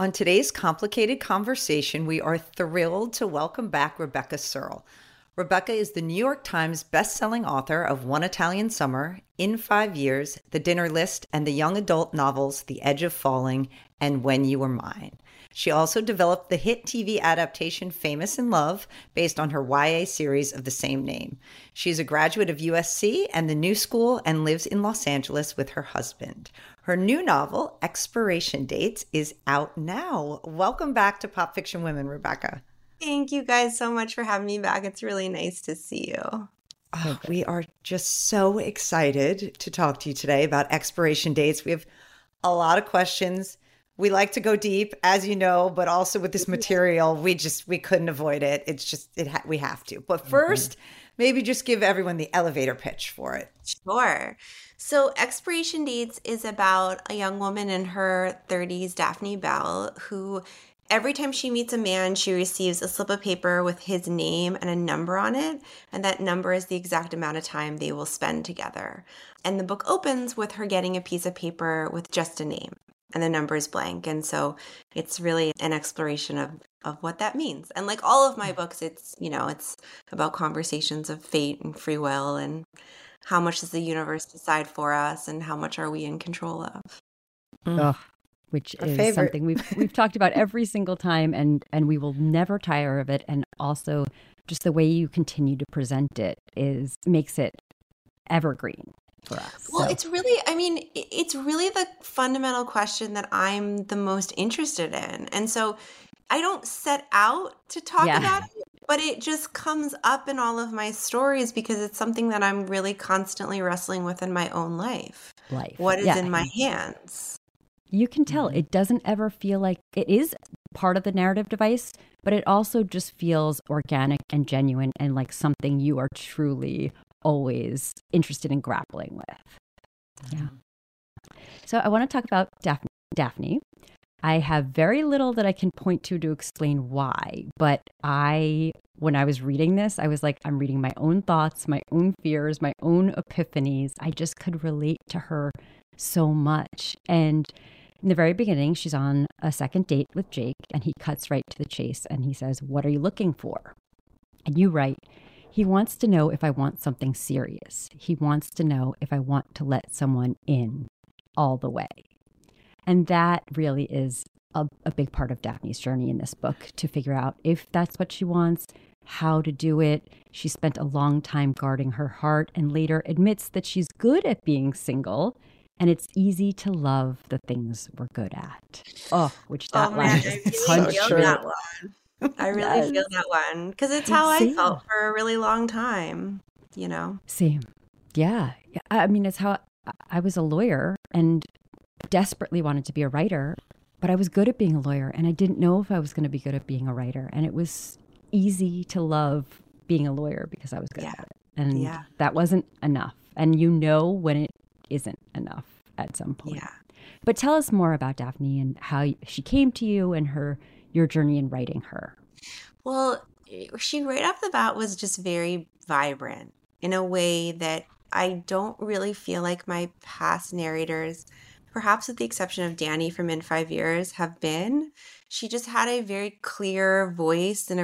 On today's complicated conversation, we are thrilled to welcome back Rebecca Searle. Rebecca is the New York Times bestselling author of One Italian Summer, In 5 Years, The Dinner List, and the young adult novels The Edge of Falling and When You Were Mine. She also developed the hit TV adaptation Famous in Love, based on her YA series of the same name. She's a graduate of USC and the New School and lives in Los Angeles with her husband. Her new novel, Expiration Dates, is out now. Welcome back to Pop Fiction Women, Rebecca. Thank you guys so much for having me back. It's really nice to see you. Oh, we are just so excited to talk to you today about expiration dates. We have a lot of questions. We like to go deep, as you know, but also with this material, we couldn't avoid it. It's just, we have to. But first, maybe just give everyone the elevator pitch for it. Sure. So Expiration Dates is about a young woman in her 30s, Daphne Bell, who every time she meets a man, she receives a slip of paper with his name and a number on it. And that number is the exact amount of time they will spend together. And the book opens with her getting a piece of paper with just a name. And the number is blank. And so it's really an exploration of what that means. And like all of my books, it's about conversations of fate and free will and how much does the universe decide for us and how much are we in control of. Which is something we've talked about every single time, and we will never tire of it. And also just the way you continue to present it makes it evergreen for us. Well, it's really the fundamental question that I'm the most interested in. And so I don't set out to talk about it, but it just comes up in all of my stories because it's something that I'm really constantly wrestling with in my own life. What is in my hands? You can tell it doesn't ever feel like it is part of the narrative device, but it also just feels organic and genuine and like something you are truly always interested in grappling with. Yeah. So I want to talk about Daphne. I have very little that I can point to explain why, but when I was reading this, I was like, I'm reading my own thoughts, my own fears, my own epiphanies. I just could relate to her so much. And in the very beginning, she's on a second date with Jake, and he cuts right to the chase, and he says, "What are you looking for?" And you write, "He wants to know if I want something serious. He wants to know if I want to let someone in all the way." And that really is a big part of Daphne's journey in this book, to figure out if that's what she wants, how to do it. She spent a long time guarding her heart and later admits that she's good at being single. And it's easy to love the things we're good at. Which that line just punched that one. I really feel that one because it's how I felt for a really long time, Same. Yeah. I mean, it's how I was a lawyer and desperately wanted to be a writer, but I was good at being a lawyer and I didn't know if I was going to be good at being a writer. And it was easy to love being a lawyer because I was good at it. And that wasn't enough. And when it isn't enough at some point. Yeah. But tell us more about Daphne and how she came to you and your journey in writing her. Well, she right off the bat was just very vibrant in a way that I don't really feel like my past narrators, perhaps with the exception of Danny from In 5 Years, have been. She just had a very clear voice and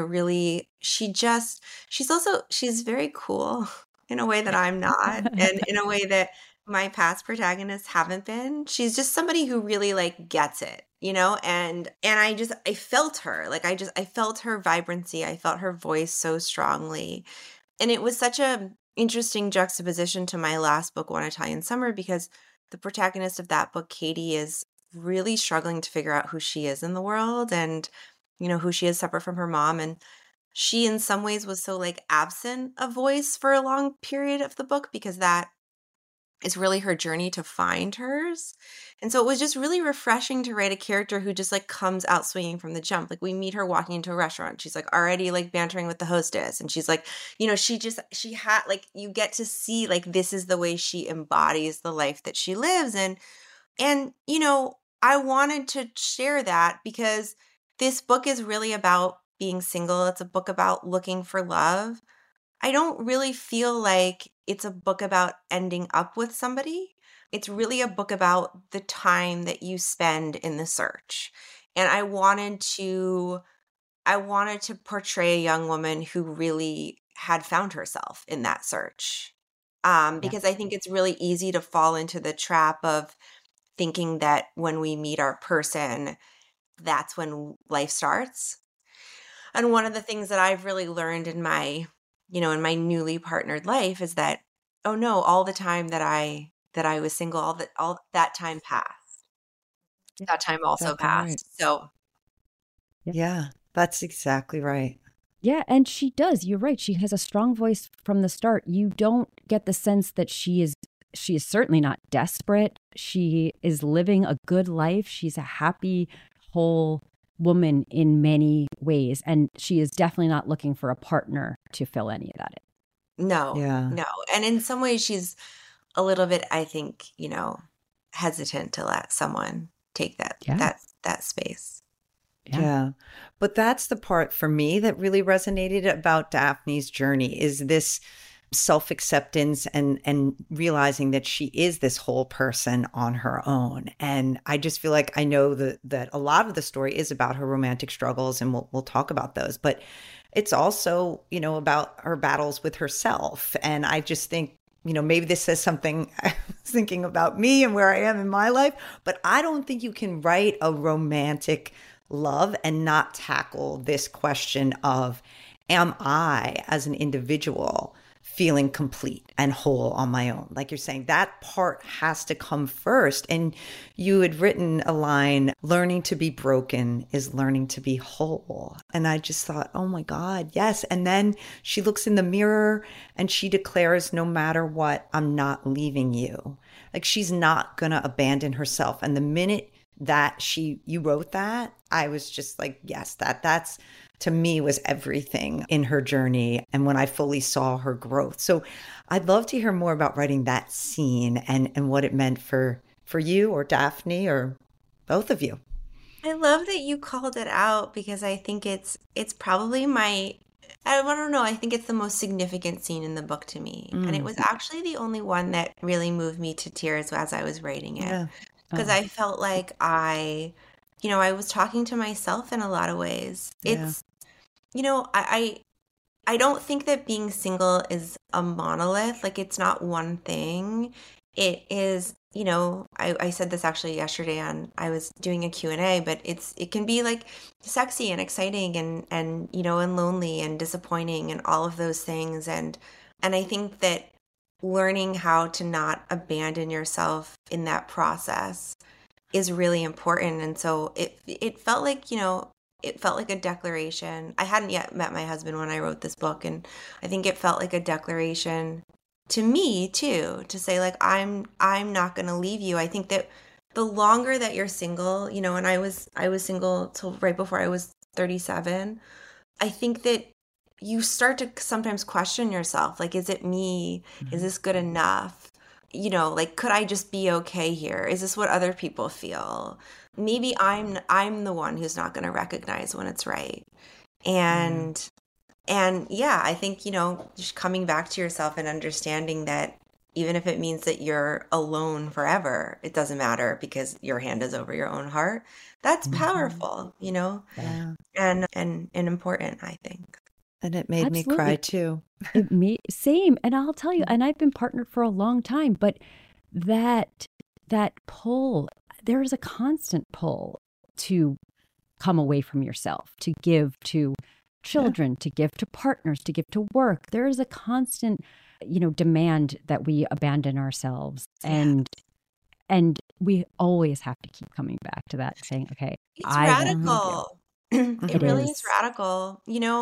she's very cool in a way that I'm not, and in a way that my past protagonists haven't been. She's just somebody who really gets it, and I felt her. I felt her vibrancy. I felt her voice so strongly. And it was such a interesting juxtaposition to my last book, One Italian Summer, because the protagonist of that book, Katie, is really struggling to figure out who she is in the world and, who she is separate from her mom. And she in some ways was so absent of voice for a long period of the book because that is really her journey to find hers. And so it was just really refreshing to write a character who just comes out swinging from the jump. We meet her walking into a restaurant. She's already bantering with the hostess. And she's she had you get to see this is the way she embodies the life that she lives. And I wanted to share that because this book is really about being single. It's a book about looking for love. I don't really feel like it's a book about ending up with somebody. It's really a book about the time that you spend in the search. And I wanted to portray a young woman who really had found herself in that search. Because I think it's really easy to fall into the trap of thinking that when we meet our person, that's when life starts. And one of the things that I've really learned in my, in my newly partnered life is that, oh no, all the time that I was single, all that time passed. That time also Exactly right. passed. So Yeah, that's exactly right. Yeah, and she does. You're right. She has a strong voice from the start. You don't get the sense that she is certainly not desperate. She is living a good life. She's a happy, whole woman in many ways, and she is definitely not looking for a partner to fill any of that in. no, Yeah. no. And in some ways she's a little bit, I think, hesitant to let someone take that space. Yeah. But that's the part for me that really resonated about Daphne's journey is this self-acceptance and realizing that she is this whole person on her own. And I just feel like I know that a lot of the story is about her romantic struggles, and we'll talk about those, but it's also, about her battles with herself. And I just think, maybe this says something I was thinking about me and where I am in my life, but I don't think you can write a romantic love and not tackle this question of, am I as an individual feeling complete and whole on my own? Like you're saying, that part has to come first. And you had written a line, learning to be broken is learning to be whole. And I just thought, oh my God, yes. And then she looks in the mirror and she declares, no matter what, I'm not leaving you. Like she's not going to abandon herself. And the minute that you wrote that, I was just like, yes, that's to me was everything in her journey. And when I fully saw her growth. So I'd love to hear more about writing that scene and what it meant for you or Daphne or both of you. I love that you called it out because I think it's probably I don't know, I think it's the most significant scene in the book to me. And it was actually the only one that really moved me to tears as I was writing it. Yeah. Because I felt like I was talking to myself in a lot of ways. Yeah. It's, I don't think that being single is a monolith. Like it's not one thing. It is, I said this actually yesterday I was doing a Q&A, but it can be like sexy and exciting and and lonely and disappointing and all of those things. And I think that learning how to not abandon yourself in that process is really important. And so it felt like, it felt like a declaration. I hadn't yet met my husband when I wrote this book, and I think it felt like a declaration to me too, to say like I'm not going to leave you. I think that the longer that you're single, and I was single till right before I was 37, I think that you start to sometimes question yourself. Like, is it me? Is this good enough? Like, could I just be okay here? Is this what other people feel? Maybe I'm the one who's not going to recognize when it's right. And yeah, I think, just coming back to yourself and understanding that even if it means that you're alone forever, it doesn't matter because your hand is over your own heart. That's powerful, Yeah. and important, I think. And it made me Absolutely. cry too. Same. And I'll tell you, and I've been partnered for a long time, but that pull, there is a constant pull to come away from yourself, to give to children, to give to partners, to give to work. There is a constant, demand that we abandon ourselves. And we always have to keep coming back to that, saying, okay, It's I won't leave you. radical. It really is is. radical.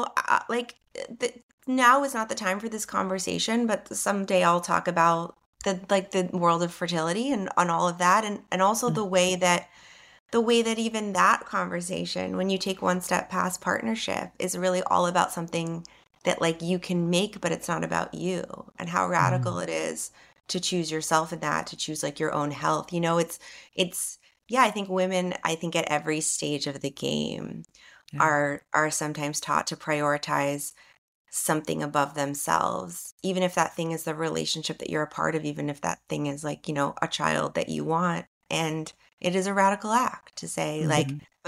Now is not the time for this conversation, but someday I'll talk about the world of fertility and on all of that, and also the way that even that conversation, when you take one step past partnership, is really all about something that like you can make, but it's not about you, and how radical it is to choose yourself in that, to choose like your own health. It's yeah, I think women, at every stage of the game are sometimes taught to prioritize something above themselves, even if that thing is the relationship that you're a part of, even if that thing is like, a child that you want. And it is a radical act to say like, but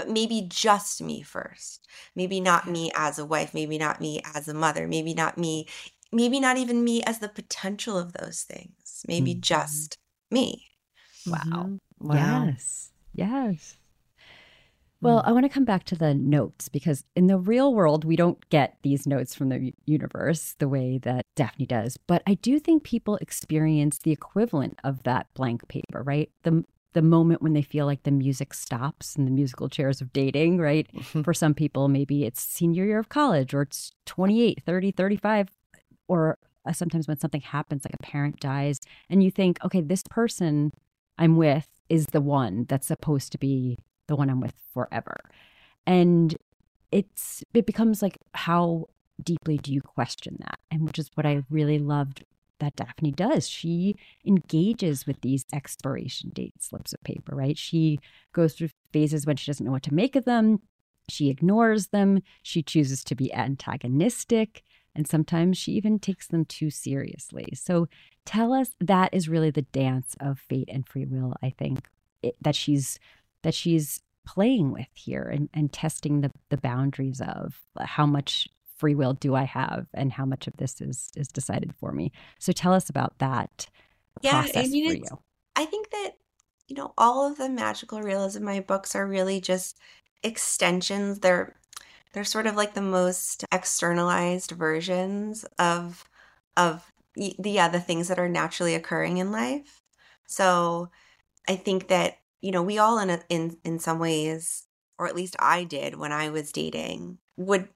but maybe just me first. Maybe not me as a wife, maybe not me as a mother, maybe not me, maybe not even me as the potential of those things. Maybe just me. Wow. Wow. Yes. Yes. Well, I want to come back to the notes because in the real world, we don't get these notes from the universe the way that Daphne does. But I do think people experience the equivalent of that blank paper, right? The moment when they feel like the music stops in the musical chairs of dating, right? For some people, maybe it's senior year of college or it's 28, 30, 35, or sometimes when something happens, like a parent dies, and you think, okay, this person I'm with is the one that's supposed to be the one I'm with forever. And it becomes like, how deeply do you question that? And which is what I really loved that Daphne does. She engages with these expiration date slips of paper, right? She goes through phases when she doesn't know what to make of them. She ignores them. She chooses to be antagonistic. And sometimes she even takes them too seriously. So tell us, that is really the dance of fate and free will, I think, that she's playing with here and testing the boundaries of how much free will do I have and how much of this is decided for me. So tell us about that process for you. I think that, all of the magical realism in my books are really just extensions. They're sort of like the most externalized versions of the things that are naturally occurring in life. So I think that, we all in some ways, or at least I did when I was dating, would,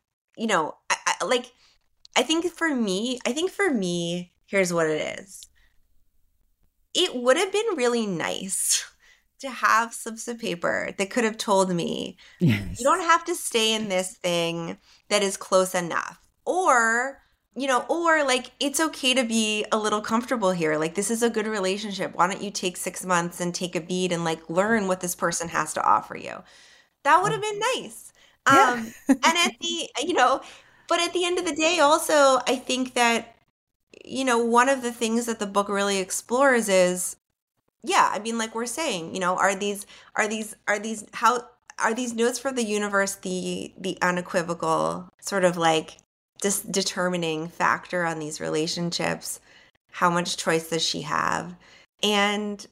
I think for me, here's what it is. It would have been really nice to have slips of paper that could have told me, yes, you don't have to stay in this thing that is close enough. Or like, it's okay to be a little comfortable here. Like, this is a good relationship. Why don't you take 6 months and take a beat and like learn what this person has to offer you? That would have been nice. Yeah. And but at the end of the day, also, I think that, one of the things that the book really explores is, like we're saying, are these notes from the universe the unequivocal sort of like determining factor on these relationships? How much choice does she have? And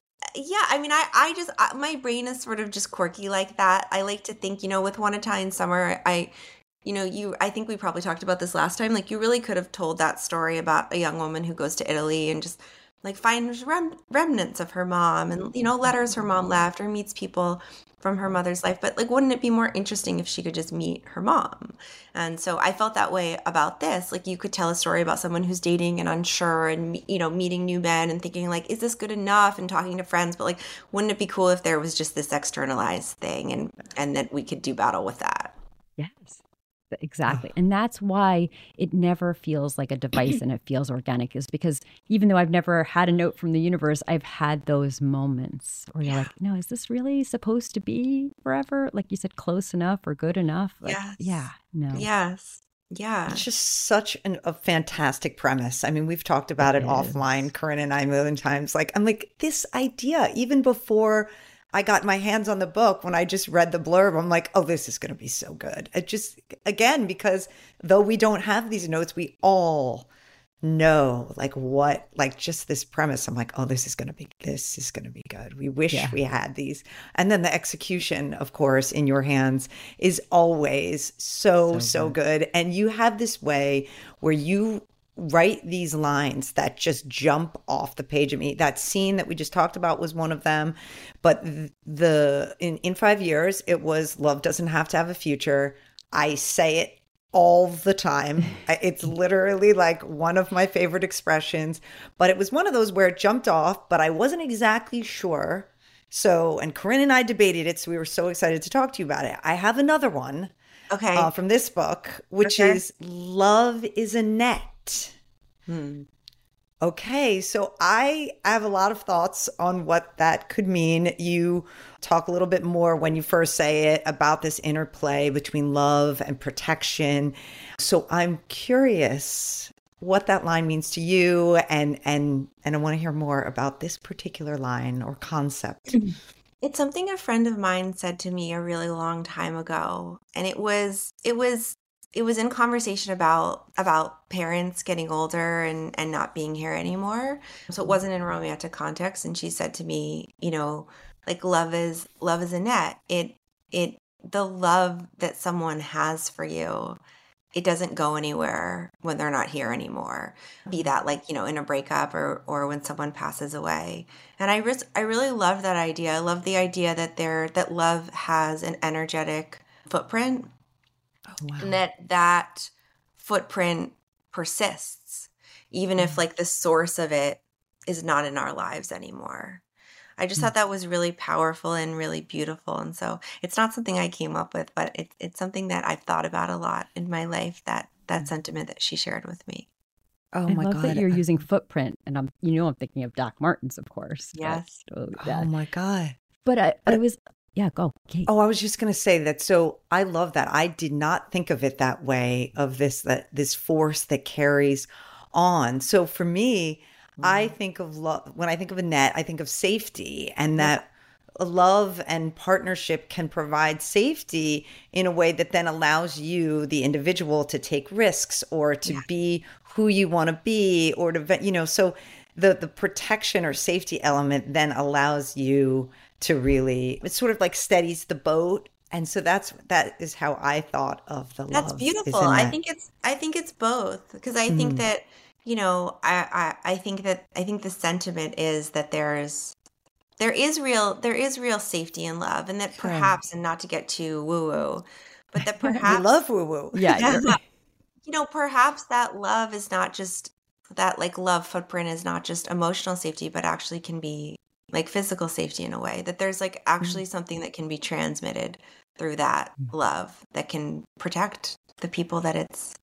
I just my brain is sort of just quirky like that. I like to think, with One Italian Summer, I think we probably talked about this last time. Like, you really could have told that story about a young woman who goes to Italy and just like finds remnants of her mom and, letters her mom left, or meets people from her mother's life. But like, wouldn't it be more interesting if she could just meet her mom? And so I felt that way about this. Like, you could tell a story about someone who's dating and unsure and, meeting new men and thinking like, is this good enough? And talking to friends. But like, wouldn't it be cool if there was just this externalized thing and that we could do battle with that? Yes. Exactly. And that's why it never feels like a device and it feels organic, is because even though I've never had a note from the universe, I've had those moments where you're like, no, is this really supposed to be forever? Like you said, close enough or good enough? Like, yes. Yeah. No. Yes. Yeah. It's just such a fantastic premise. I mean, we've talked about it offline, Corinne and I, a million times. Like, I'm like, this idea, even before I got my hands on the book, when I just read the blurb, I'm like, oh, this is going to be so good. It just, again, because though we don't have these notes, we all know just this premise. I'm like, oh, this is going to be good. We wish we had these. And then the execution, of course, in your hands is always so good. And you have this way where you write these lines that just jump off the page of me. That scene that we just talked about was one of them. But in 5 years, it was love doesn't have to have a future. I say it all the time. It's literally like one of my favorite expressions. But it was one of those where it jumped off, but I wasn't exactly sure. So, and Corinne and I debated it, so we were so excited to talk to you about it. I have another one from this book, which is Love is a Net. Okay, so I have a lot of thoughts on what that could mean. You talk a little bit more when you first say it about this interplay between love and protection. So I'm curious what that line means to you, and I want to hear more about this particular line or concept. It's something a friend of mine said to me a really long time ago, and it was in conversation about parents getting older and not being here anymore. So it wasn't in romantic context, and she said to me, like love is a net. It the love that someone has for you, it doesn't go anywhere when they're not here anymore. Be that like, in a breakup or when someone passes away. And I really love that idea. I love the idea that love has an energetic footprint, Oh, wow. and that footprint persists, even if like the source of it is not in our lives anymore. I just thought that was really powerful and really beautiful. And so it's not something I came up with, but it's something that I've thought about a lot in my life, that sentiment that she shared with me. Oh I my love God. that you're using footprint, and I'm thinking of Doc Martens, of course. Yes. Totally Oh that. my God. But I was, go, Kate. Oh, I was just going to say that. So I love that. I did not think of it that way, of this force that carries on. So for me, I think of love. When I think of a net, I think of safety, and that love and partnership can provide safety in a way that then allows you, the individual, to take risks or to be who you want to be, or to, so the protection or safety element then allows you to really, it sort of like steadies the boat. And so that is how I thought of the love. That's beautiful. is in I that. think it's both, because I think that, I think the sentiment is that there is real safety in love, and that perhaps, and not to get too woo-woo, but that We perhaps love woo woo. Yeah. perhaps that love is not just that, like, love footprint is not just emotional safety, but actually can be like physical safety in a way, that there's like actually something that can be transmitted through that love that can protect the people that it's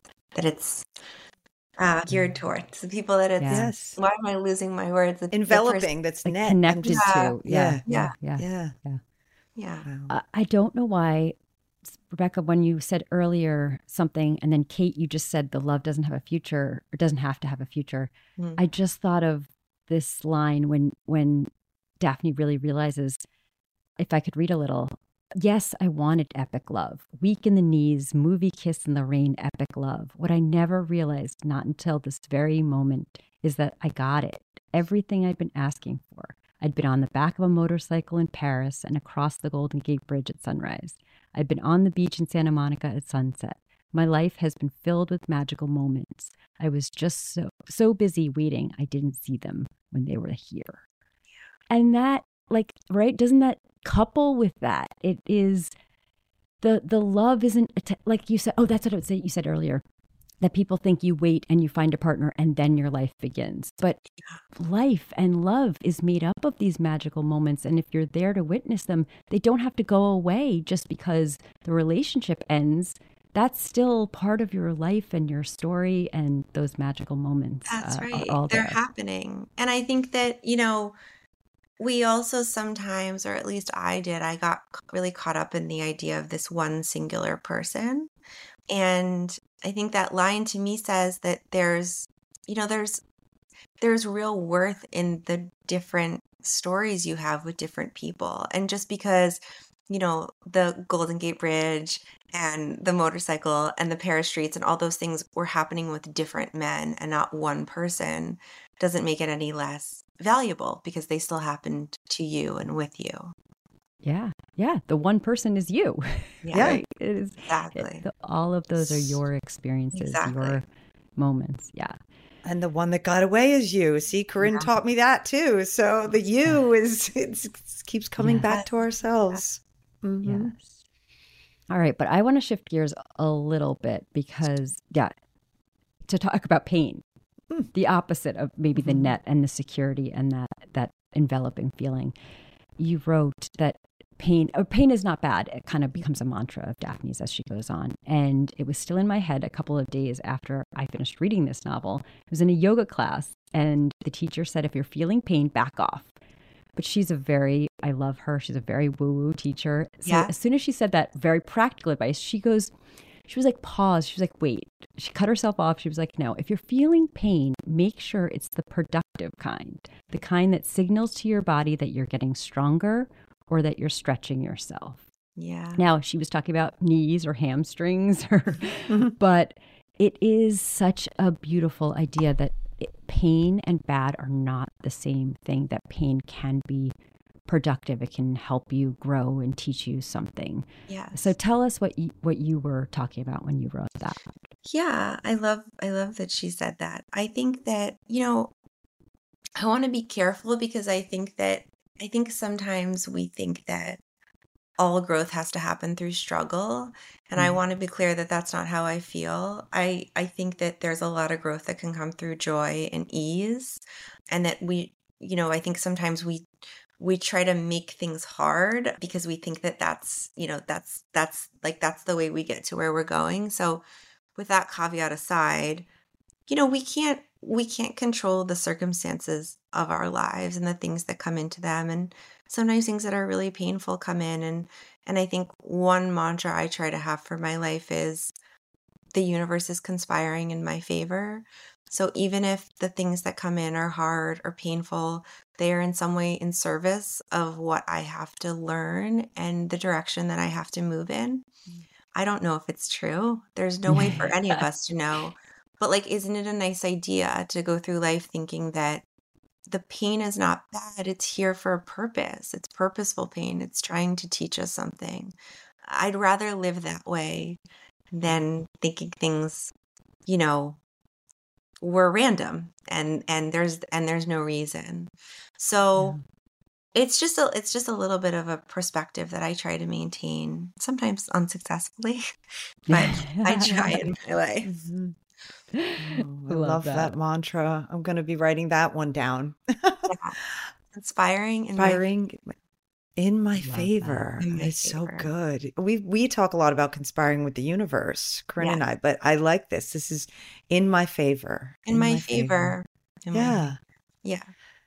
geared towards, the people that it's, Yes. why am I losing my words? Enveloping, that's Like net. connected to. Yeah. Yeah. Wow. I don't know why, Rebecca, when you said earlier something, and then Kate, you just said the love doesn't have a future, or doesn't have to have a future. I just thought of this line when Daphne really realizes, if I could read a little, yes, I wanted epic love, weak in the knees, movie kiss in the rain, epic love. What I never realized, not until this very moment, is that I got it. Everything I'd been asking for. I'd been on the back of a motorcycle in Paris and across the Golden Gate Bridge at sunrise. I'd been on the beach in Santa Monica at sunset. My life has been filled with magical moments. I was just so busy waiting, I didn't see them when they were here. And that, like, right, doesn't that couple with that? It is, the love isn't, like you said, that's what I would say, you said earlier, that people think you wait and you find a partner and then your life begins. But life and love is made up of these magical moments. And if you're there to witness them, they don't have to go away just because the relationship ends. That's still part of your life and your story, and those magical moments. That's right. Are all They're there. happening. And I think that, we also sometimes, or at least I did, I got really caught up in the idea of this one singular person. And I think that line to me says that there's real worth in the different stories you have with different people. And just because, the Golden Gate Bridge and the motorcycle and the Paris streets and all those things were happening with different men and not one person, doesn't make it any less valuable, because they still happened to you and with you. Yeah. The one person is you. Yeah. Right? It is Exactly. all of those are your experiences, your moments. Yeah. And the one that got away is you. See, Corinne taught me that too. So the you keeps coming back to ourselves. Mm-hmm. Yes. All right. But I want to shift gears a little bit, because, to talk about pain, the opposite of maybe the net and the security and that enveloping feeling. You wrote that pain is not bad. It kind of becomes a mantra of Daphne's as she goes on. And it was still in my head a couple of days after I finished reading this novel. It was in a yoga class, and the teacher said, if you're feeling pain, back off. But I love her. She's a very woo-woo teacher. So as soon as she said that very practical advice, she was like, pause. She was like, wait. She cut herself off. She was like, no, if you're feeling pain, make sure it's the productive kind, the kind that signals to your body that you're getting stronger or that you're stretching yourself. Yeah. Now, she was talking about knees or hamstrings, Mhm. but it is such a beautiful idea that pain and bad are not the same thing, that pain can be productive. It can help you grow and teach you something. Yes. So tell us what you were talking about when you wrote that. Yeah, I love that she said that. I think that, I want to be careful because I think sometimes we think that all growth has to happen through struggle, and I want to be clear that that's not how I feel. I think that there's a lot of growth that can come through joy and ease, and that I think sometimes we try to make things hard because we think that that's the way we get to where we're going. So with that caveat aside, we can't control the circumstances of our lives and the things that come into them, and sometimes things that are really painful come in, and I think one mantra I try to have for my life is the universe is conspiring in my favor. So even if the things that come in are hard or painful, they are in some way in service of what I have to learn and the direction that I have to move in. I don't know if it's true. There's no way for any of us to know. But isn't it a nice idea to go through life thinking that the pain is not bad? It's here for a purpose. It's purposeful pain. It's trying to teach us something. I'd rather live that way than thinking things, were random and there's no reason. So it's just a little bit of a perspective that I try to maintain, sometimes unsuccessfully, but I try in my life. Mhm. Oh, I love that mantra. I'm going to be writing that one down. Yeah. Inspiring Inspiring in my Love that. favor. In my It's so favor. good. We talk a lot about conspiring with the universe, Corinne and Yes. I, but I like this. This is in my favor. In my favor. In my Yeah. favor. Yeah.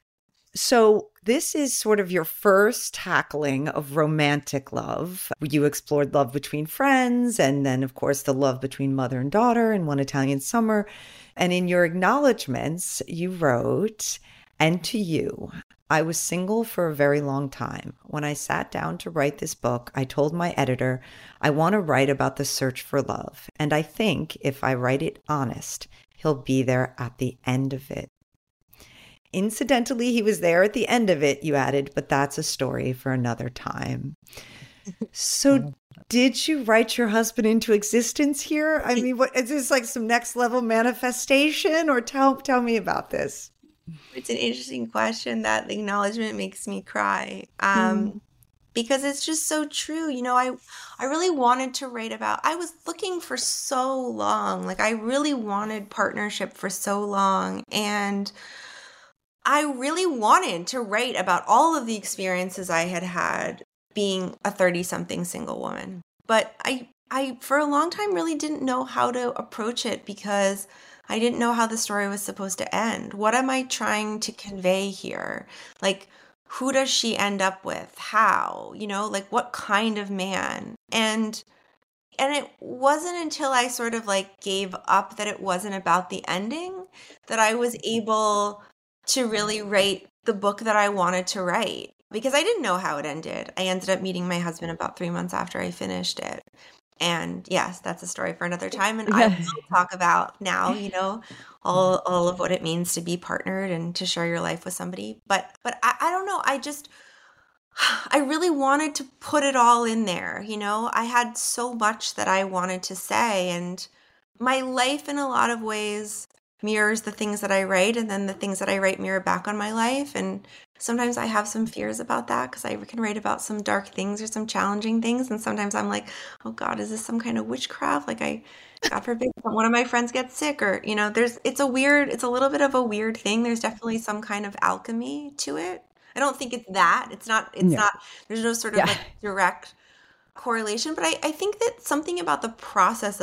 So this is sort of your first tackling of romantic love. You explored love between friends, and then, of course, the love between mother and daughter in One Italian Summer. And in your acknowledgments, you wrote, "And to you, I was single for a very long time. When I sat down to write this book, I told my editor, I want to write about the search for love. And I think if I write it honest, he'll be there at the end of it." Incidentally, he was there at the end of it, you added, but that's a story for another time. So did you write your husband into existence here? I mean, what is this, like some next level manifestation, or tell me about this? It's an interesting question. That the acknowledgement makes me cry. Because it's just so true. I really wanted to write about, I was looking for so long. I really wanted partnership for so long. And I really wanted to write about all of the experiences I had had being a 30-something single woman. But I, for a long time, really didn't know how to approach it because I didn't know how the story was supposed to end. What am I trying to convey here? Who does she end up with? How? What kind of man? And it wasn't until I sort of gave up that it wasn't about the ending that I was able to really write the book that I wanted to write, because I didn't know how it ended. I ended up meeting my husband about 3 months after I finished it. And yes, that's a story for another time. And I will talk about now, all of what it means to be partnered and to share your life with somebody. But I don't know. I really wanted to put it all in there. I had so much that I wanted to say, and my life in a lot of ways mirrors the things that I write, and then the things that I write mirror back on my life. And sometimes I have some fears about that because I can write about some dark things or some challenging things. And sometimes I'm like, oh God, is this some kind of witchcraft? God forbid one of my friends gets sick, or, it's a little bit of a weird thing. There's definitely some kind of alchemy to it. I don't think it's that. It's not, there's no sort of direct correlation, but I think that something about the process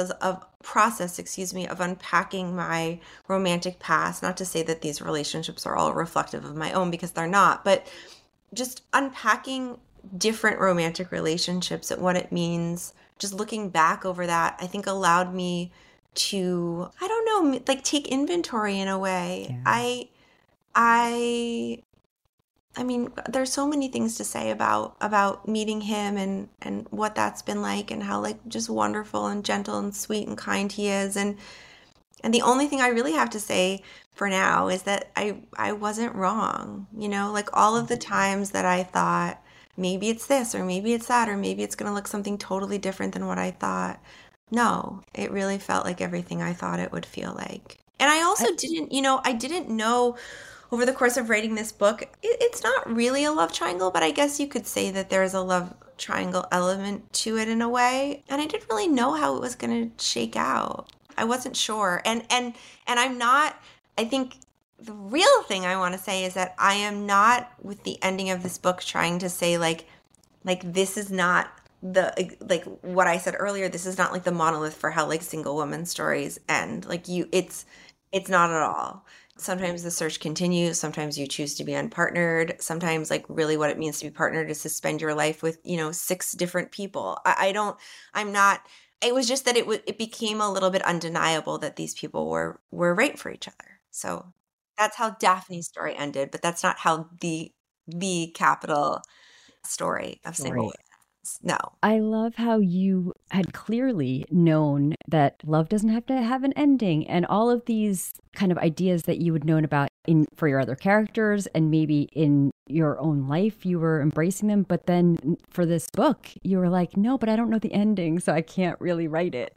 of unpacking my romantic past, not to say that these relationships are all reflective of my own, because they're not, but just unpacking different romantic relationships and what it means, just looking back over that, I think allowed me to, I don't know, take inventory in a way. Yeah. I I mean, there's so many things to say about meeting him and what that's been like, and how like just wonderful and gentle and sweet and kind he is. And the only thing I really have to say for now is that I wasn't wrong. Like all of the times that I thought maybe it's this or maybe it's that or maybe it's going to look something totally different than what I thought. No, it really felt like everything I thought it would feel like. And I also I didn't know over the course of writing this book, it's not really a love triangle, but I guess you could say that there's a love triangle element to it in a way. And I didn't really know how it was going to shake out. I wasn't sure. And I'm not, I think the real thing I want to say is that I am not with the ending of this book trying to say like this is not like what I said earlier, this is not like the monolith for how like single women stories end. Like it's not at all. Sometimes the search continues. Sometimes you choose to be unpartnered. Sometimes like really what it means to be partnered is to spend your life with, 6 different people. It was just that it became a little bit undeniable that these people were right for each other. So that's how Daphne's story ended, but that's not how the capital story of single women. No. I love how you had clearly known that love doesn't have to have an ending, and all of these kind of ideas that you had known about for your other characters and maybe in your own life, you were embracing them. But then for this book, you were like, no, but I don't know the ending, so I can't really write it.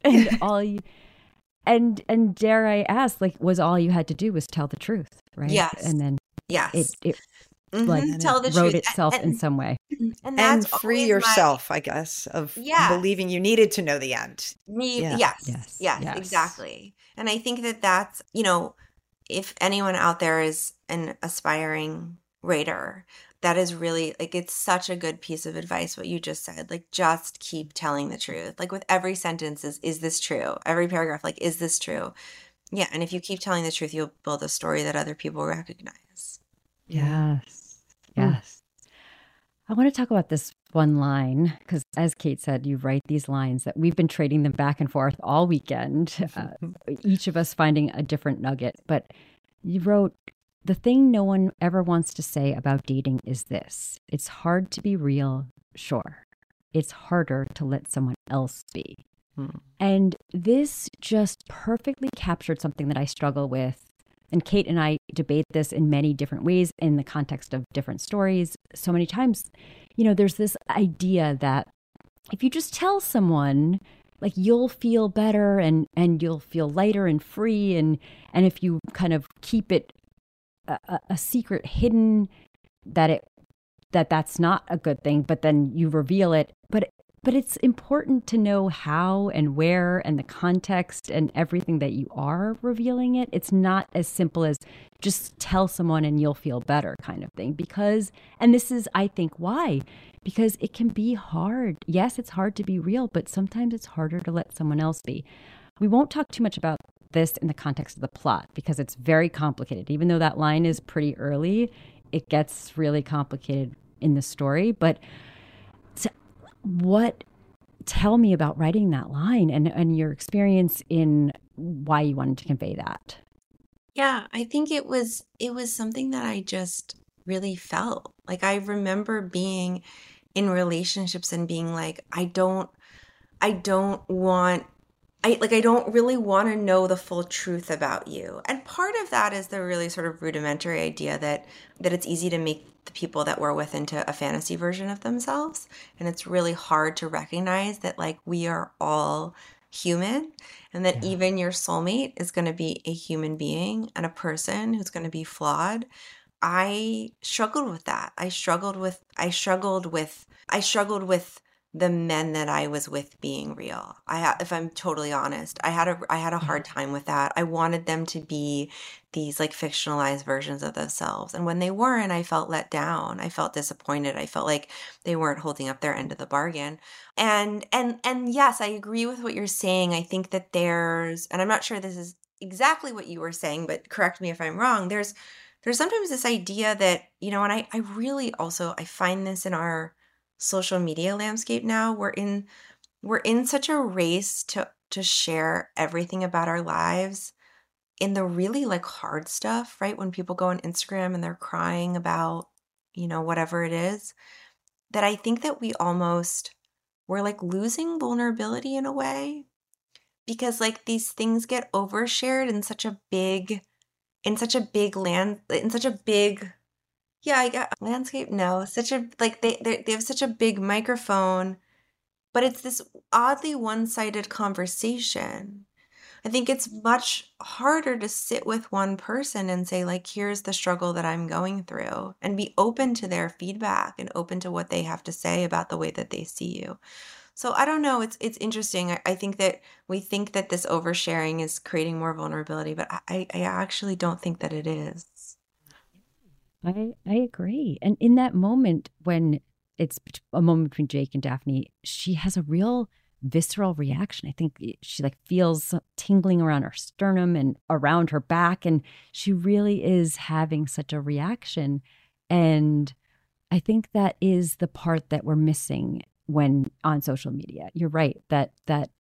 And dare I ask, like, was all you had to do was tell the truth, right? Yes. And then yes. it like tell the wrote truth itself in some way. And free yourself, I guess, of believing you needed to know the end. Yes, exactly. And I think that that's, if anyone out there is an aspiring writer, that is really like, it's such a good piece of advice what you just said. Like, just keep telling the truth. Like with every sentence is this true? Every paragraph, like, is this true? Yeah. And if you keep telling the truth, you'll build a story that other people recognize. Yes. I want to talk about this one line because, as Kate said, you write these lines that we've been trading them back and forth all weekend, each of us finding a different nugget. But you wrote, the thing no one ever wants to say about dating is this: it's hard to be real, sure. It's harder to let someone else be. And this just perfectly captured something that I struggle with. And Kate and I debate this in many different ways in the context of different stories. So many times, there's this idea that if you just tell someone, like, you'll feel better and you'll feel lighter and free. And if you kind of keep it a secret hidden, that's not a good thing, but then you reveal it. But it's important to know how and where and the context and everything that you are revealing it. It's not as simple as just tell someone and you'll feel better kind of thing. And this is, I think, why. Because it can be hard. Yes, it's hard to be real, but sometimes it's harder to let someone else be. We won't talk too much about this in the context of the plot because it's very complicated. Even though that line is pretty early, it gets really complicated in the story. But tell me about writing that line and your experience in why you wanted to convey that. Yeah, I think it was something that I just really felt. Like, I remember being in relationships and being like, I don't really want to know the full truth about you. And part of that is the really sort of rudimentary idea that it's easy to make the people that we're with into a fantasy version of themselves. And it's really hard to recognize that, like, we are all human and that even your soulmate is going to be a human being and a person who's going to be flawed. I struggled with that. I struggled with the men that I was with being real. If I'm totally honest, I had a hard time with that. I wanted them to be these like fictionalized versions of themselves. And when they weren't, I felt let down. I felt disappointed. I felt like they weren't holding up their end of the bargain. And yes, I agree with what you're saying. I think that and I'm not sure this is exactly what you were saying, but correct me if I'm wrong. There's sometimes this idea that, and I really also, I find this in our social media landscape now. We're in such a race to share everything about our lives in the really like hard stuff, right? When people go on Instagram and they're crying about whatever it is, that I think that we're like losing vulnerability in a way, because like these things get overshared in such a big yeah, I got landscape. No, such a like they have such a big microphone, but it's this oddly one-sided conversation. I think it's much harder to sit with one person and say, like, here's the struggle that I'm going through, and be open to their feedback and open to what they have to say about the way that they see you. So I don't know. It's interesting. I think that we think that this oversharing is creating more vulnerability, but I actually don't think that it is. I agree. And in that moment when it's a moment between Jake and Daphne, she has a real visceral reaction. I think she like feels tingling around her sternum and around her back, and she really is having such a reaction. And I think that is the part that we're missing when on social media. You're right that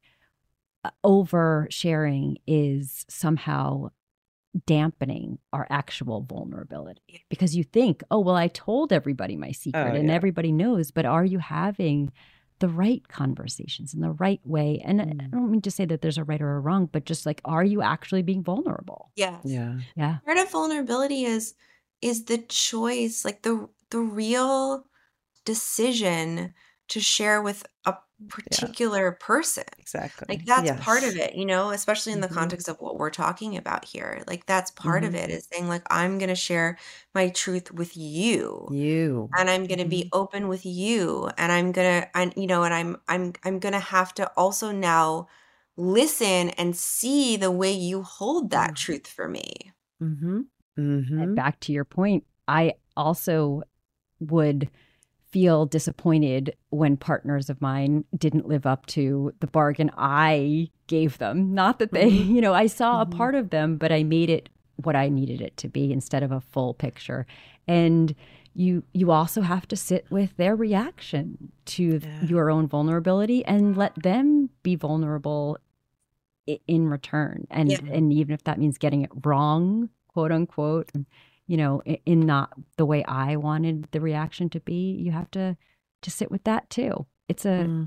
oversharing is somehow dampening our actual vulnerability, because you think, oh, well, I told everybody my secret and everybody knows, but are you having the right conversations in the right way? And I don't mean to say that there's a right or a wrong, but just like, are you actually being vulnerable? Yes. Yeah. Part of vulnerability is the choice, like the real decision to share with a particular person. Exactly. Like that's part of it, especially in the context of what we're talking about here. Like that's part of it, is saying like, I'm going to share my truth with you, and I'm going to be open with you, and I'm going to, and I'm going to have to also now listen and see the way you hold that truth for me. And back to your point, I also would feel disappointed when partners of mine didn't live up to the bargain I gave them. Not that they, I saw a part of them, but I made it what I needed it to be instead of a full picture. And you also have to sit with their reaction to your own vulnerability and let them be vulnerable in return. And even if that means getting it wrong, quote unquote, in not the way I wanted the reaction to be, you have to sit with that too. It's a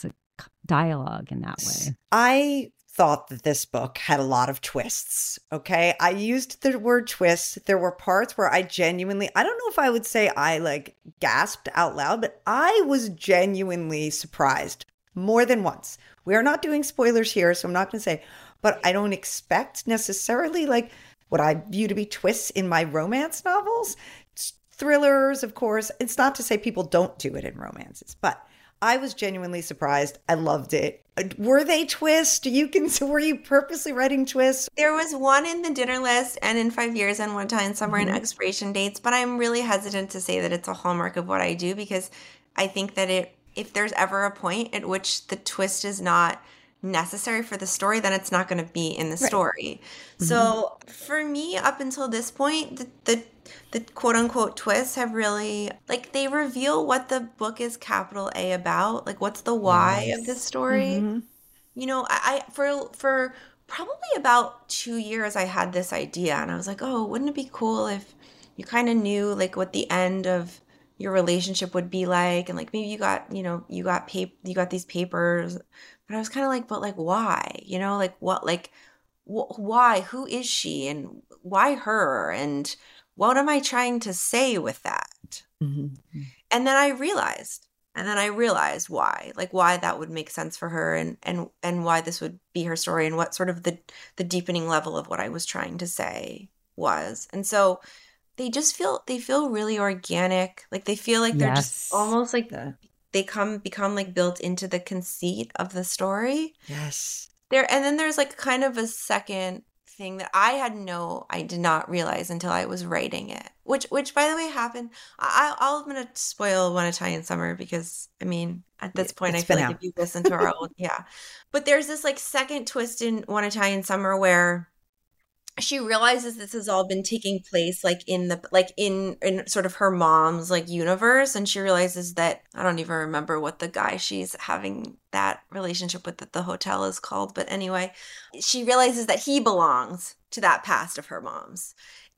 dialogue in that way. I thought that this book had a lot of twists. Okay. I used the word twist. There were parts where I don't know if I would say I like gasped out loud, but I was genuinely surprised more than once. We are not doing spoilers here, so I'm not going to say, but I don't expect necessarily like what I view to be twists in my romance novels. Thrillers, of course. It's not to say people don't do it in romances, but I was genuinely surprised. I loved it. Were they twists? Were you purposely writing twists? There was one in the dinner list and in 5 years and One Italian Summer and expiration dates, but I'm really hesitant to say that it's a hallmark of what I do, because I think that if there's ever a point at which the twist is not necessary for the story, then it's not going to be in the story. So for me, up until this point, the quote unquote twists have really, like, they reveal what the book is capital A about, like what's the why of this story. I for probably about 2 years I had this idea, and I was like, oh, wouldn't it be cool if you kind of knew like what the end of your relationship would be like, and like maybe you got these papers. But I was kind of like, but like, why? Like what? Like, why? Who is she, and why her? And what am I trying to say with that? And then I realized why, like why that would make sense for her, and why this would be her story, and what sort of the deepening level of what I was trying to say was. And so they feel really organic. Like they feel like they're just almost like they become like built into the conceit of the story. Yes. And then there's like kind of a second thing that I did not realize until I was writing it, which by the way happened. I'm going to spoil One Italian Summer, because I mean, at this point, I feel like if you listen to our old, but there's this like second twist in One Italian Summer where she realizes this has all been taking place like in sort of her mom's like universe, and she realizes that, I don't even remember what the guy she's having that relationship with at the hotel is called, but anyway, she realizes that he belongs to that past of her mom's,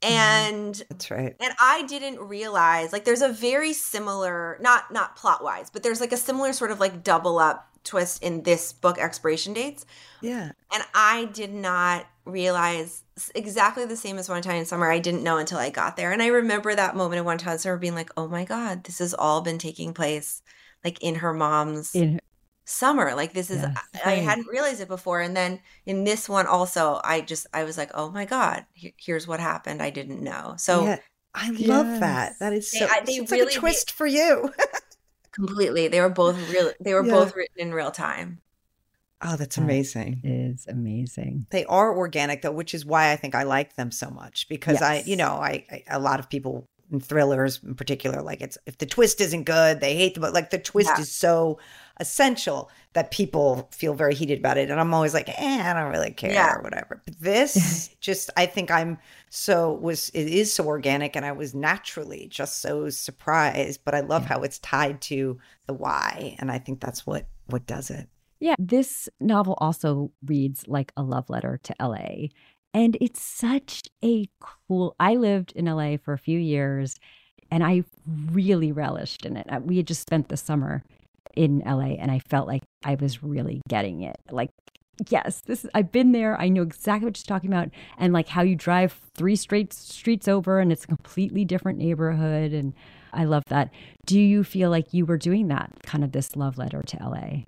And That's right. And I didn't realize, like, there's a very similar, not plot wise, but there's like a similar sort of like double up twist in this book, Expiration Dates. Yeah. And I did not realize exactly the same as One Italian Summer. I didn't know until I got there. And I remember that moment in One Italian Summer being like, oh my God, this has all been taking place like in her mom's summer. Like this is, Yes. I hadn't realized it before. And then in this one also, I was like, oh my God, here's what happened. I didn't know. So yeah, I love that. That is so, it's really like a twist for you. Completely. They were both both written in real time. Oh, that's amazing. It is amazing. They are organic though, which is why I think I like them so much because I a lot of people in thrillers in particular, like if the twist isn't good, they hate the book. Like the twist is so essential that people feel very heated about it. And I'm always like, I don't really care or whatever. But this just, I think it is so organic and I was naturally just so surprised, but I love how it's tied to the why. And I think that's what does it. Yeah. This novel also reads like a love letter to LA. And it's such a cool, I lived in LA for a few years and I really relished in it. We had just spent the summer in LA and I felt like I was really getting it. Like, yes, I've been there. I know exactly what she's talking about and like how you drive 3 straight streets over and it's a completely different neighborhood. And I love that. Do you feel like you were doing that, kind of this love letter to LA?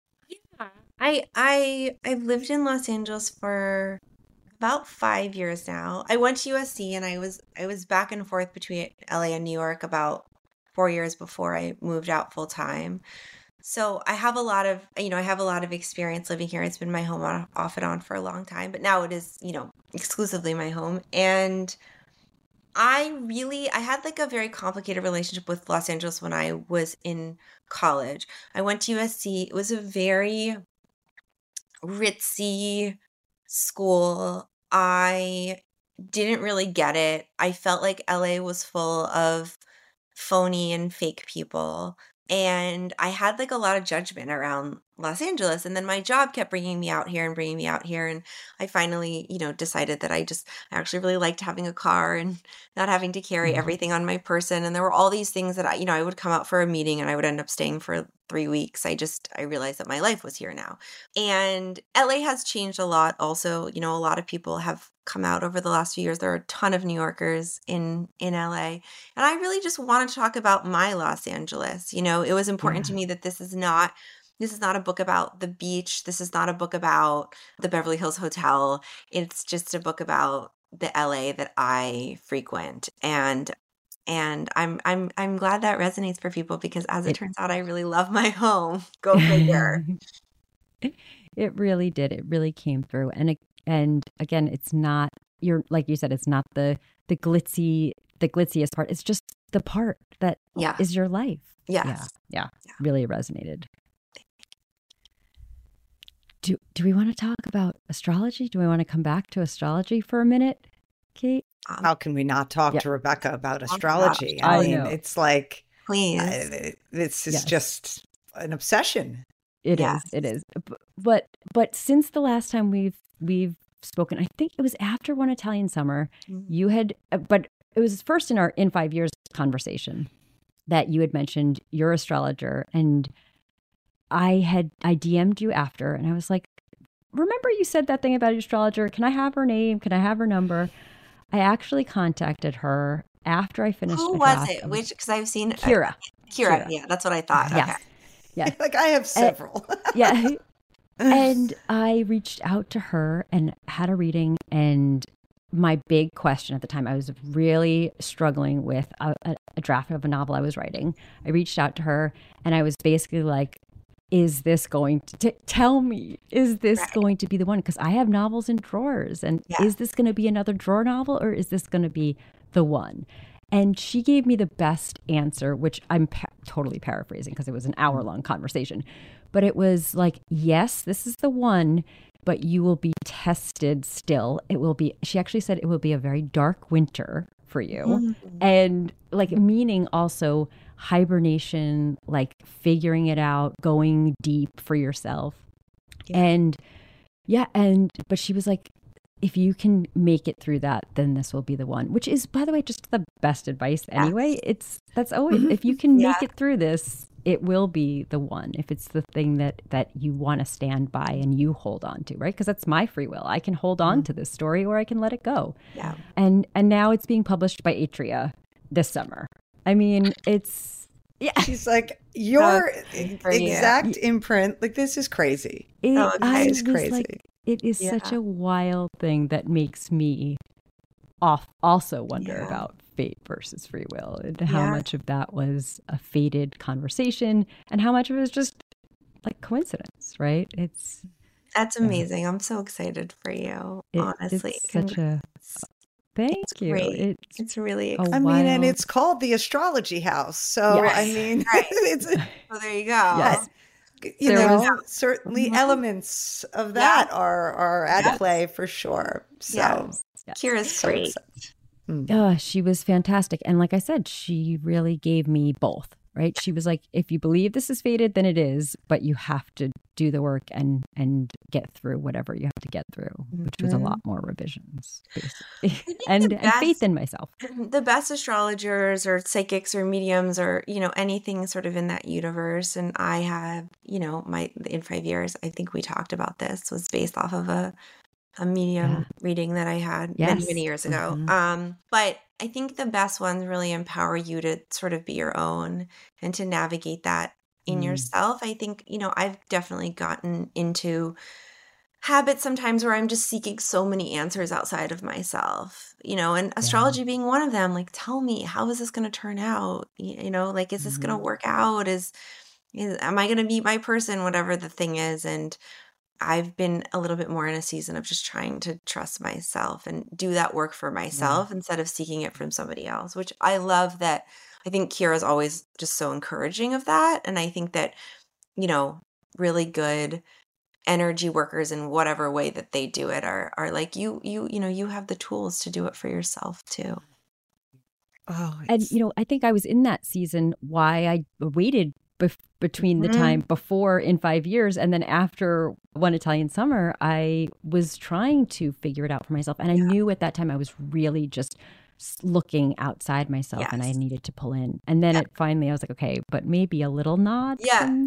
Yeah, I've lived in Los Angeles for about 5 years now. I went to USC and I was back and forth between LA and New York about 4 years before I moved out full time. So I have a lot of experience living here. It's been my home off and on for a long time, but now it is, exclusively my home. And I had like a very complicated relationship with Los Angeles when I was in college. I went to USC. It was a very ritzy school. I didn't really get it. I felt like LA was full of phony and fake people. And I had like a lot of judgment around Los Angeles. And then my job kept bringing me out here. And I finally, decided that I actually really liked having a car and not having to carry everything on my person. And there were all these things that I would come out for a meeting and I would end up staying for 3 weeks. I realized that my life was here now. And LA has changed a lot. Also, a lot of people have come out over the last few years. There are a ton of New Yorkers in LA. And I really just wanted to talk about my Los Angeles. It was important to me that this is not a book about the beach. This is not a book about the Beverly Hills Hotel. It's just a book about the LA that I frequent. And I'm glad that resonates for people because as it turns out, I really love my home. Go figure. It really did. It really came through. And again, it's not like you said, it's not the glitziest part. It's just the part that is your life. Yes. Yeah. Really resonated. Do we want to talk about astrology? Do we want to come back to astrology for a minute, Kate? How can we not talk to Rebecca about astrology? I mean, know. It's like, please, this is just an obsession. It is. But since the last time we've spoken, I think it was after One Italian Summer, you had, but it was first in 5 years conversation that you had mentioned your astrologer, and I DM'd you after, and I was like, remember you said that thing about your astrologer? Can I have her name? Can I have her number? I actually contacted her after I finished. Who was it? Which, because I've seen Kira. Yeah, that's what I thought. Yes. Okay. Yeah. Like I have several. Yeah. And I reached out to her and had a reading. And my big question at the time, I was really struggling with a draft of a novel I was writing. I reached out to her and I was basically like, is this going to tell me, is this going to be the one? Because I have novels in drawers. And is this going to be another drawer novel or is this going to be the one? And she gave me the best answer, which I'm totally paraphrasing because it was an hour-long conversation. But it was like, yes, this is the one, but you will be tested still. It will be, she actually said it will be a very dark winter for you. Mm-hmm. And like meaning also hibernation, like figuring it out, going deep for yourself. Yeah. But she was like, if you can make it through that, then this will be the one, which is, by the way, just the best advice anyway. That's always, if you can make it through this, it will be the one. If it's the thing that you want to stand by and you hold on to, right? Because that's my free will. I can hold on to this story or I can let it go. Yeah. And now it's being published by Atria this summer. I mean, it's, yeah. She's like, your exact imprint, like, this is crazy. It is crazy. Like, it is such a wild thing that makes me also wonder about fate versus free will, and how much of that was a fated conversation and how much of it was just like coincidence, right? That's amazing. I'm so excited for you, honestly. It's such a thank you. Great. It's really I mean, and it's called the Astrology House. So, I mean, it's well, there you go. Yes. You know, certainly elements of that are at play for sure. So, Kira's great. She was fantastic. And like I said, she really gave me both, right? She was like, if you believe this is fated, then it is, but you have to do the work and get through whatever you have to get through, which was a lot more revisions, basically. and faith in myself. The best astrologers or psychics or mediums or, you know, anything sort of in that universe. And I have, you know, in 5 years, I think we talked about this, was based off of a medium reading that I had many years ago. But I think the best ones really empower you to sort of be your own and to navigate that in yourself. I think, you know, I've definitely gotten into habits sometimes where I'm just seeking so many answers outside of myself, you know, and astrology being one of them. Like, tell me, how is this going to turn out? You know, like, is this going to work out? Am I going to meet my person? Whatever the thing is. And I've been a little bit more in a season of just trying to trust myself and do that work for myself instead of seeking it from somebody else, which I love that. I think Kira's always just so encouraging of that. And I think that, you know, really good energy workers in whatever way that they do it are like, you know, you have the tools to do it for yourself too. And, you know, I think I was in that season why I waited between the time before in 5 years and then after One Italian Summer, I was trying to figure it out for myself. And I knew at that time I was really just looking outside myself and I needed to pull in. And then it finally, I was like, okay, but maybe a little nod.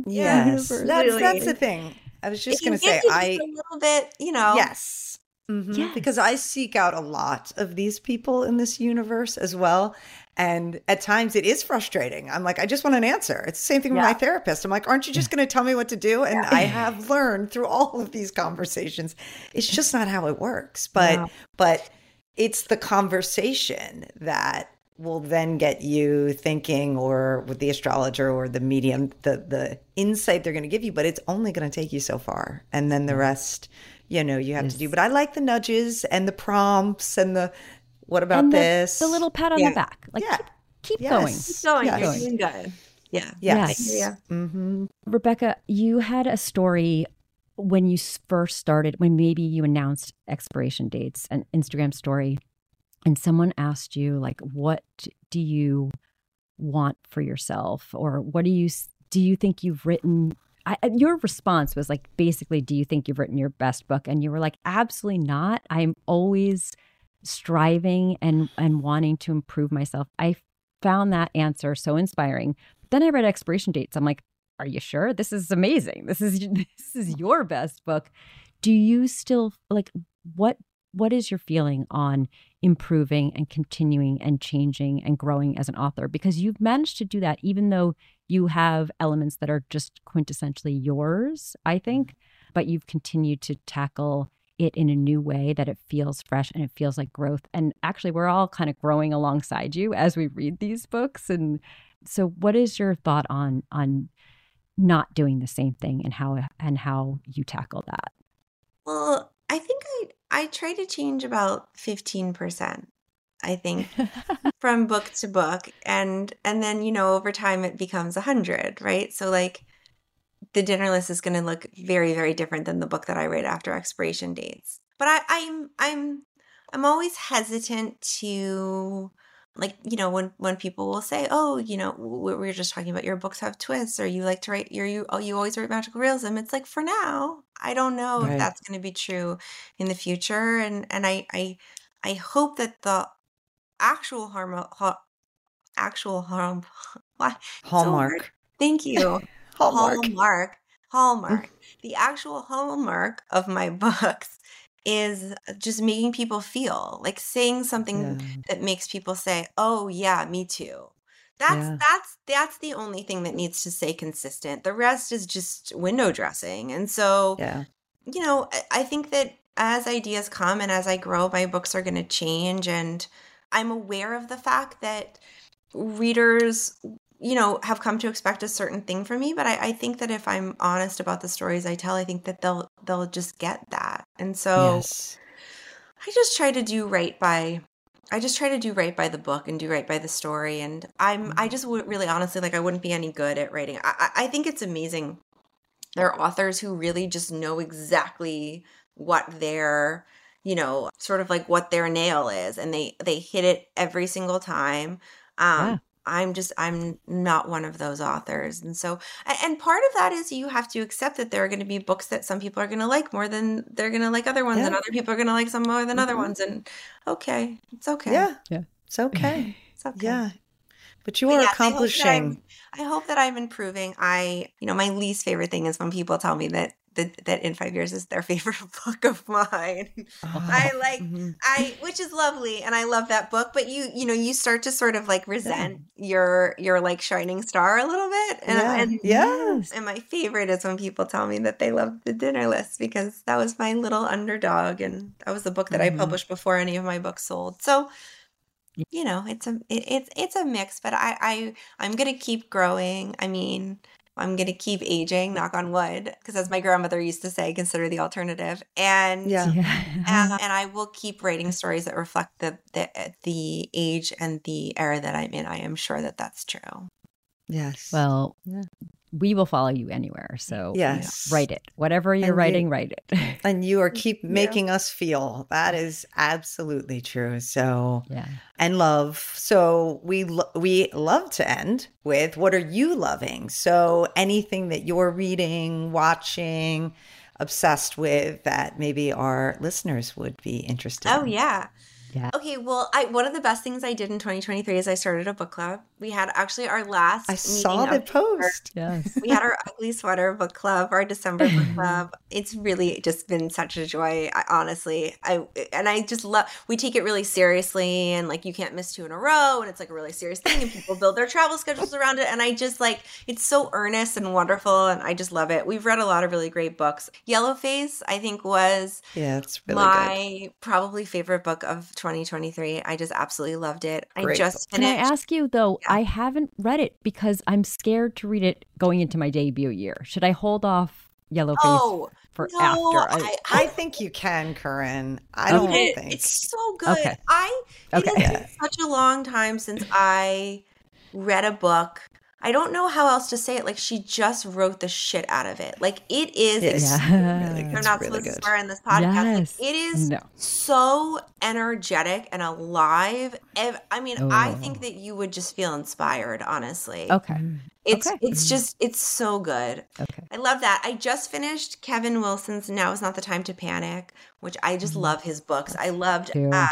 Yes. That's the thing. I was just going to say, a little bit, you know. Yes. Because I seek out a lot of these people in this universe as well. And at times it is frustrating. I'm like, I just want an answer. It's the same thing with my therapist. I'm like, aren't you just going to tell me what to do? And I have learned through all of these conversations, it's just not how it works. But it's the conversation that will then get you thinking, or with the astrologer or the medium, the insight they're going to give you, but it's only going to take you so far. And then the rest, you know, you have to do. But I like the nudges and the prompts and the, what about this? The little pat on the back. Like, keep going. Keep going. You're doing good. Yeah. Yes. Rebecca, you had a story when you first started, when maybe you announced expiration dates, an Instagram story, and someone asked you, like, what do you want for yourself? Or what do you think you've written? Your response was like, basically, do you think you've written your best book? And you were like, absolutely not. I'm always striving and wanting to improve myself. I found that answer so inspiring. But then I read expiration dates. I'm like, are you sure? This is amazing. This is your best book. Do you still, like, what is your feeling on improving and continuing and changing and growing as an author? Because you've managed to do that, even though you have elements that are just quintessentially yours, I think, but you've continued to tackle it in a new way that it feels fresh and it feels like growth. And actually, we're all kind of growing alongside you as we read these books. And so what is your thought on not doing the same thing and how you tackle that? Well, I think I try to change about 15%, I think, from book to book. And then, you know, over time it becomes 100, right? So like, the dinner list is going to look very, very different than the book that I write after expiration dates. But I'm always hesitant to like, you know, when people will say, oh, you know, we were just talking about your books have twists, or you like to write you always write magical realism. It's like, for now, I don't know if Right. that's going to be true in the future. And I hope that the actual why? It's so hard. Hallmark. Thank you. Hallmark. Hallmark. The actual hallmark of my books is just making people feel like saying something that makes people say, "Oh yeah, me too." That's the only thing that needs to stay consistent. The rest is just window dressing. And so, you know, I think that as ideas come and as I grow, my books are going to change, and I'm aware of the fact that readers, you know, have come to expect a certain thing from me. But I think that if I'm honest about the stories I tell, I think that they'll just get that. And so I just try to do right by the book and do right by the story. And I just would really honestly, like, I wouldn't be any good at writing. I think it's amazing. There are authors who really just know exactly what their, you know, sort of like what their nail is, and they hit it every single time. I'm not one of those authors. And so, and part of that is you have to accept that there are going to be books that some people are going to like more than they're going to like other ones, and other people are going to like some more than other ones. And okay, it's okay. Yeah. It's okay. It's okay. Yeah. But you are accomplishing. I hope that I'm improving. You know, my least favorite thing is when people tell me that In 5 Years is their favorite book of mine. Which is lovely, and I love that book. But you know, you start to sort of like resent your like shining star a little bit. And and my favorite is when people tell me that they love The Dinner List, because that was my little underdog, and that was the book that I published before any of my books sold. So, you know, it's a mix, but I'm gonna keep growing. I mean, I'm gonna keep aging, knock on wood, because as my grandmother used to say, consider the alternative. And and I will keep writing stories that reflect the age and the era that I'm in. I am sure that that's true. Yes. Well, we will follow you anywhere. So write it. Whatever you're writing, write it. And you are keep making us feel. That is absolutely true. So, and love. So we love to end with, what are you loving? So anything that you're reading, watching, obsessed with, that maybe our listeners would be interested in. Oh, yeah. Yeah. Okay, well, one of the best things I did in 2023 is I started a book club. We had actually our last meeting. I saw the post. Yes. We had our Ugly Sweater book club, our December book club. It's really just been such a joy, honestly. I just love, we take it really seriously, and like, you can't miss 2 in a row, and it's like a really serious thing, and people build their travel schedules around it, and I just like, it's so earnest and wonderful, and I just love it. We've read a lot of really great books. Yellowface, I think, was it's really my probably favorite book of 2023. I just absolutely loved it. Great. I just finished. Can I ask you though? I haven't read it because I'm scared to read it going into my debut year. Should I hold off Yellowface for after? I think you can, Corinne. I don't think it's so good. Okay. It has been such a long time since I read a book. I don't know how else to say it. Like, she just wrote the shit out of it. Like, it is. We're not supposed to swear in this podcast. Yes. Like, it is so energetic and alive. I mean, I think that you would just feel inspired, honestly. Okay. It's so good. Okay. I love that. I just finished Kevin Wilson's Now Is Not the Time to Panic, which I just love his books. I loved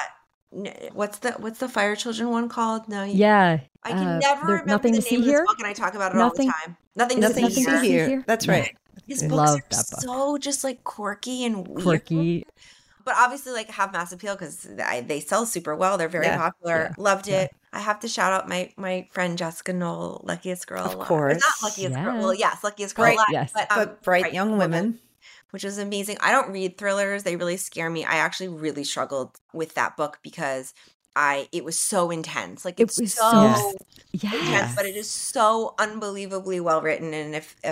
what's the Fire Children one called? No, I can never remember the name of this book, and I talk about it all the time. Nothing to see here. That's right. His books are so just like quirky and weird. But obviously, like, have mass appeal because they sell super well. They're very popular. Loved it. I have to shout out my friend Jessica Knoll, Luckiest Girl Alive. Of course. Not Luckiest Girl. Well, yes, Luckiest Girl Alive. Yes. But Bright Young Women. Which is amazing. I don't read thrillers. They really scare me. I actually really struggled with that book because it was so intense. Like, it's so intense, but it is so unbelievably well written. And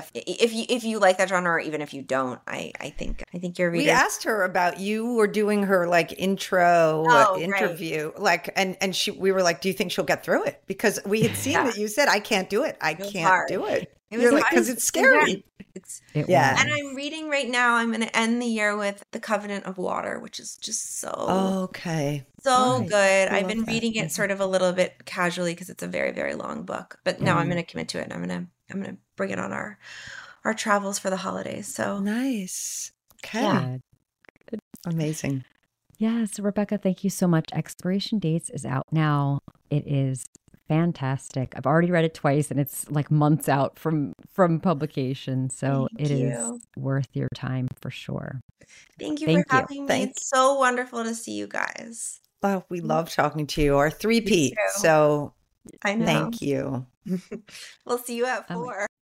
if you like that genre, or even if you don't, I think your readers. We asked her about, you were doing her like intro interview, like, and we were like, do you think she'll get through it? Because we had seen that you said, I can't do it. I can't do it. It You're was like, because it's scary. It's Yeah. And I'm reading right now. I'm going to end the year with The Covenant of Water, which is just so Okay. so All right. good. I I've love been that. reading it sort of a little bit casually because it's a very, very long book. But now I'm going to commit to it, and I'm gonna bring it on our travels for the holidays. So Nice. Okay. Yeah. Amazing. Yes, Rebecca, thank you so much. Expiration Dates is out now. It is fantastic. I've already read it twice and it's like months out from publication. So Thank it is you. worth your time for sure. Thank you Thank for you. having me. It's so wonderful to see you guys. Oh, we love talking to you. Our three-peat. too. So I know. thank you. We'll see you at Oh my- 4.